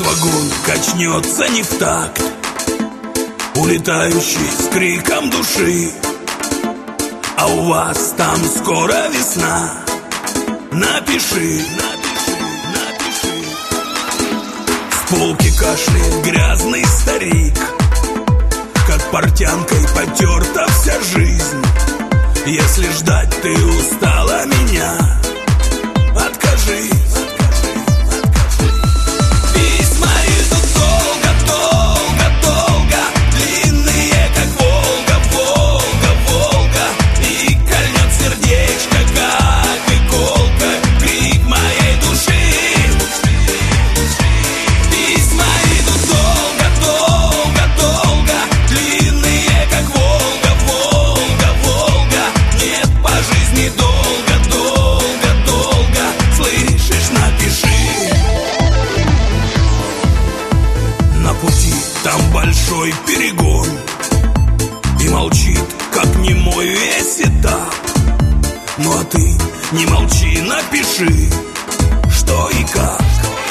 вагон качнется не в такт, улетающий с криком души. А у вас там скоро весна. Напиши, напиши, напиши. С полки кашляет грязный старик, как портянкой потерта вся жизнь. Если ждать ты устала меня, откажись. Там большой перегон, и молчит, как немой весь этап. Ну а ты не молчи, напиши, что и как.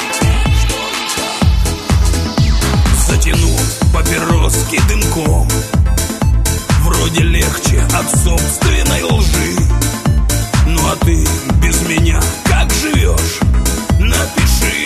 Затянув папироски дымком, вроде легче от собственной лжи. Ну а ты без меня как живешь? Напиши.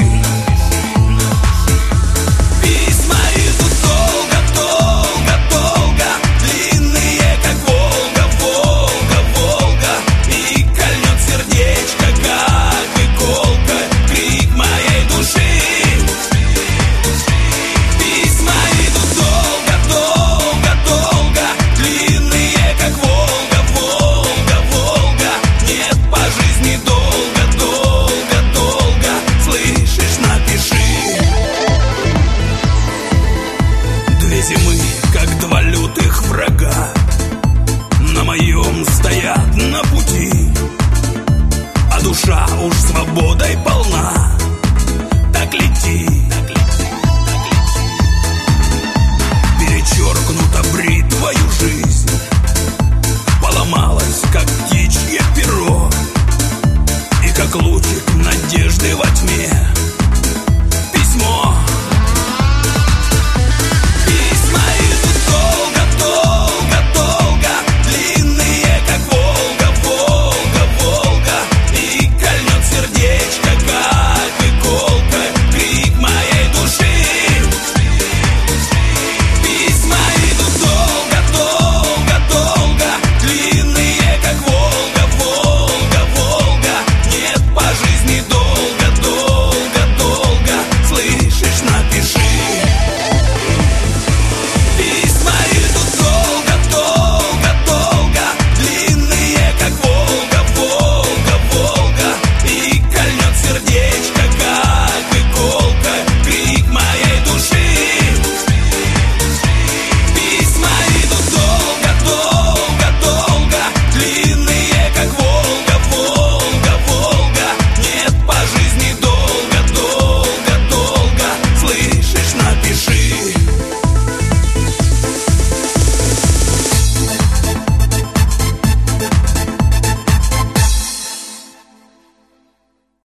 Зимы, как два лютых врага, на моем стоят на пути, а душа уж свободой полна. Так лети, так лети, так лети. Перечеркнута бритвою жизнь, поломалась, как птичье перо, и как лучик надежды во тьме